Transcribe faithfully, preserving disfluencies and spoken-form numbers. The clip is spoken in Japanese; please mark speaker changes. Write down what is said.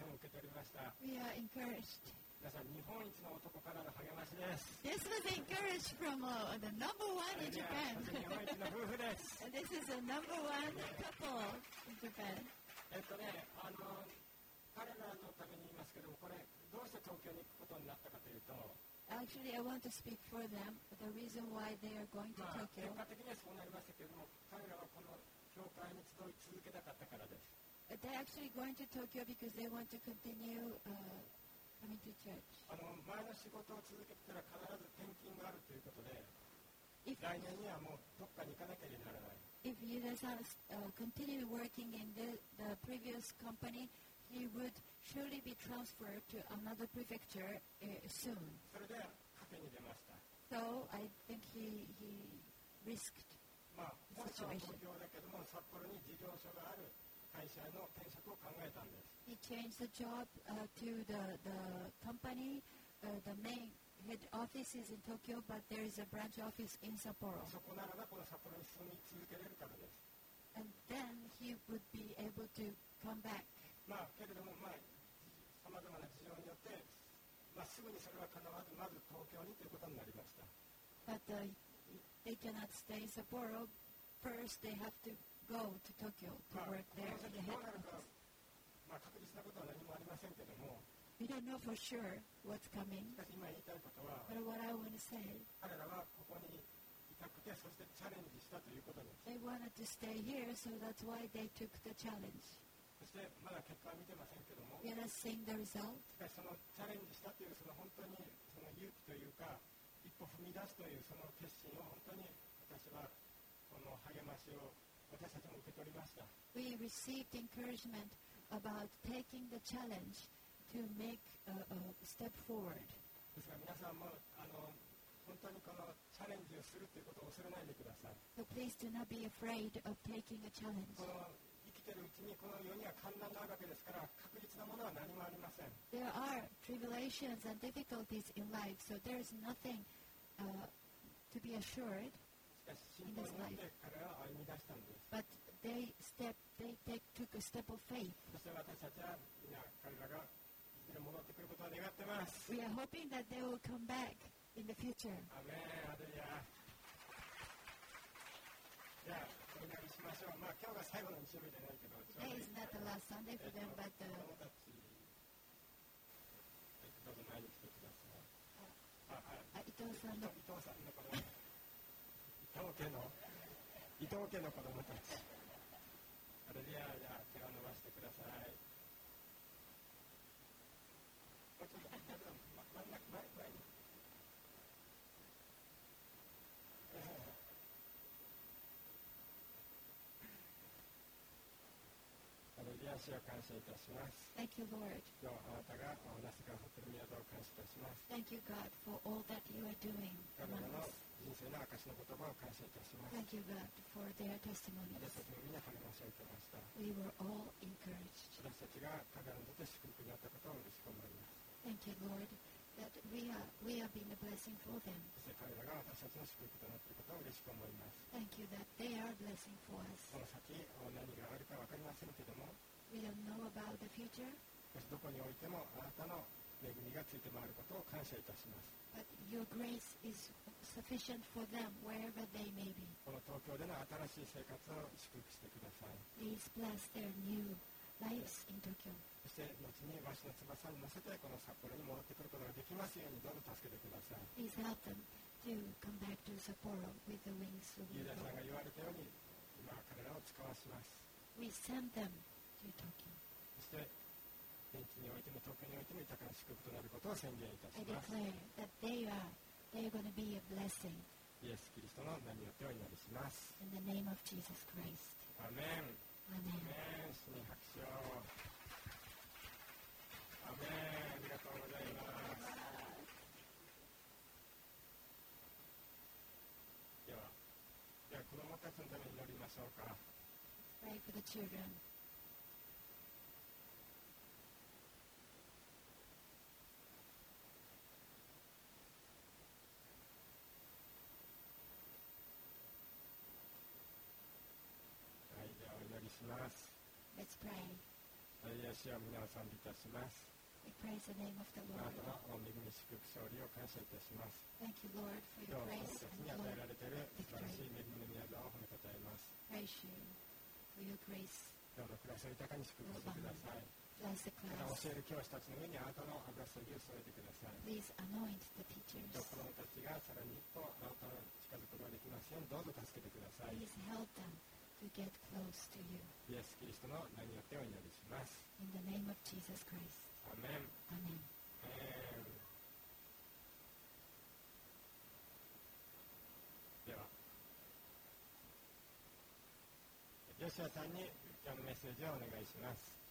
Speaker 1: しを受け取りました。
Speaker 2: We are encouraged.
Speaker 1: 皆さん、日本一の男からの励ましです。
Speaker 2: This was encouraged from uh, the number one in Japan.
Speaker 1: 日本一の夫婦です。
Speaker 2: This is the number one couple in Japan.
Speaker 1: えっとね、あの彼らのために言いますけども、これどうして東京に行くことになったかというと、
Speaker 2: Actually, I want to speak for them. The reason why they are going to
Speaker 1: まあ、
Speaker 2: Tokyo.
Speaker 1: 結果的にはそうなりましたけれども、彼らはこの教会に集い続けたかったからです。
Speaker 2: They're actually going to Tokyo because they want to continue uh, coming to church.
Speaker 1: あの前の仕事を続けてたら必ず転勤があるということで、
Speaker 2: If,
Speaker 1: 来年にはもうどっかに行かなきゃいけならない。
Speaker 2: if Yuda-san uh, continue working in the, the previous company, he would surely be transferred to another prefecture uh, soon.
Speaker 1: それで賭けに出ました。
Speaker 2: So I think he, he risked
Speaker 1: まあ、本
Speaker 2: the
Speaker 1: 社は
Speaker 2: situation.
Speaker 1: 東京だけども、札幌に事業所がある会社への転職を考えたんです。
Speaker 2: He changed the job uh, to the, the company. Uh, the main head office is in Tokyo, but there is a branch office in Sapporo.
Speaker 1: そこならばこの札幌に住み続けれるからです。
Speaker 2: And then he would be able to come back.
Speaker 1: まあ、けれども、まあ、さまざまな事情によって、まあ、すぐにそれはかなわず、まず東京にということになりました。
Speaker 2: But uh, they cannot stay in Sapporo. First, they have to go to Tokyo to
Speaker 1: まあ、
Speaker 2: work
Speaker 1: こ
Speaker 2: there
Speaker 1: の
Speaker 2: in
Speaker 1: 先
Speaker 2: the
Speaker 1: ど
Speaker 2: head
Speaker 1: うなるか、
Speaker 2: office.
Speaker 1: まあ、確実なことは何もありませんけども、
Speaker 2: We don't know for sure what's coming.
Speaker 1: しかし今言いたいことは、
Speaker 2: But what I want to say,
Speaker 1: 彼らはここにいたくて、そしてチャレンジしたということです。
Speaker 2: they wanted to stay here, so that's why they took the challenge.
Speaker 1: そしてまだ結果は見てませんけども、
Speaker 2: We are not seeing the result.
Speaker 1: しかしそのチャレンジしたという、その本当にその勇気というか、一歩踏み出すというその決心を本当に私はこの励ましを私たちも受け取りました。
Speaker 2: We received encouragement about taking the challenge to make a, a step forward.
Speaker 1: ですから皆さんもあの本当にこのチャレンジをするということを恐れないでください。
Speaker 2: So please do not be afraid of taking a challenge.
Speaker 1: この生きてるうちにこの世には困難があるわけですから、確実なものは何もありません。
Speaker 2: There are tribulations and difficulties in life, so there is nothing uh, to be assured.
Speaker 1: しかし信仰によって彼らは歩み出したんです。
Speaker 2: But they step, they take, took a step of faith.
Speaker 1: そして私たちは皆彼らがいずれ戻ってくることを願ってます。
Speaker 2: We are hoping that they will come back in the future.
Speaker 1: アメン、ハレルヤ。じゃあお祈りしましょう。まあ今日が最後の日曜日じゃないけど、
Speaker 2: Today is not the last Sunday for them, but
Speaker 1: 子
Speaker 2: uh,
Speaker 1: 供たち、どうぞ前に来てください。あ、あ、
Speaker 2: 伊藤さんの
Speaker 1: 伊藤さんの子供、伊藤家の伊藤家の子供たち。ハレルヤ、じゃあ手を伸ばしてください。もうちょっと真ん中前前に。ハレルヤ、主を感謝いたします。
Speaker 2: Thank you, Lord.
Speaker 1: 今日あなたがお話しくださっている宮沢を感謝いたします。
Speaker 2: Thank you, God, for all that you are doing
Speaker 1: 彼ら
Speaker 2: among
Speaker 1: の
Speaker 2: us.
Speaker 1: 人生の証の言葉を感謝いたします。
Speaker 2: Thank you, God, for their
Speaker 1: 私
Speaker 2: testimonies.
Speaker 1: たちもみんな励ましを受けました。
Speaker 2: We were all encouraged.
Speaker 1: 私たちが彼らにとって祝福になったことを嬉しく思います。
Speaker 2: Thank you, Lord, that we are we are being a blessing for them.
Speaker 1: そして彼らが私たちの祝福となっていることを嬉しく思います。
Speaker 2: Thank you that they are a blessing for us.
Speaker 1: この先何があるか分かりませんけども、
Speaker 2: We don't know about the future,
Speaker 1: しかしどこにおいてもあなたの恵みがついて回ることを感謝いたします。
Speaker 2: but your grace is sufficient for them wherever they may be.
Speaker 1: この東京での新しい生活を祝福してください。
Speaker 2: Please bless their new lives in Tokyo.
Speaker 1: そして後にわしの翼に乗せてこの札幌に戻ってくることができますようにどうぞ助けてください。
Speaker 2: Please help them to come back to Sapporo with the wings of
Speaker 1: ユ
Speaker 2: the
Speaker 1: ダさんが
Speaker 2: Lord.
Speaker 1: 言われたように今彼らを使わします。
Speaker 2: We send them to Tokyo.
Speaker 1: そして天地においても東京においても豊かな祝福となることを宣言いたし
Speaker 2: I
Speaker 1: ます。
Speaker 2: declare that they are they are going to be a blessing
Speaker 1: イエス・キリストの名によってお祈りします。
Speaker 2: in the name of Jesus Christ.
Speaker 1: アーメン。
Speaker 2: Amen.
Speaker 1: アーメン。主に拍手を。アーメン。ありがとうございます。では、では子供たちのために祈りましょうか。
Speaker 2: Pray for the children.
Speaker 1: はい、ではお祈りします。
Speaker 2: Let's pray.
Speaker 1: イエスを皆を賛美いたします。
Speaker 2: We praise the name of the
Speaker 1: あな
Speaker 2: Lord.
Speaker 1: たの恵み祝福勝利を感謝いたします。
Speaker 2: Thank you, Lord, for
Speaker 1: 今
Speaker 2: your
Speaker 1: 日
Speaker 2: grace
Speaker 1: 私たち
Speaker 2: and
Speaker 1: に与えら
Speaker 2: glory.
Speaker 1: れている素晴らしい恵みの宮座を褒めたたえます。
Speaker 2: Praise you for your grace.
Speaker 1: 今日の暮らしを豊かに祝福してください。
Speaker 2: Bless the
Speaker 1: また
Speaker 2: class.
Speaker 1: 教える教師たちの上にあなたの油注ぎを添えてください。
Speaker 2: Please anoint the teachers.
Speaker 1: 今日子供たちがさらに一歩あなたに近づくことができますようにどうぞ助けてください。
Speaker 2: Please help them to get close to you.
Speaker 1: イエス・キリストの名によってお祈りします。
Speaker 2: In the name of Jesus Christ.
Speaker 1: アーメン。
Speaker 2: Amen.
Speaker 1: えーでは、ジョシュアさんに今日のメッセージをお願いします。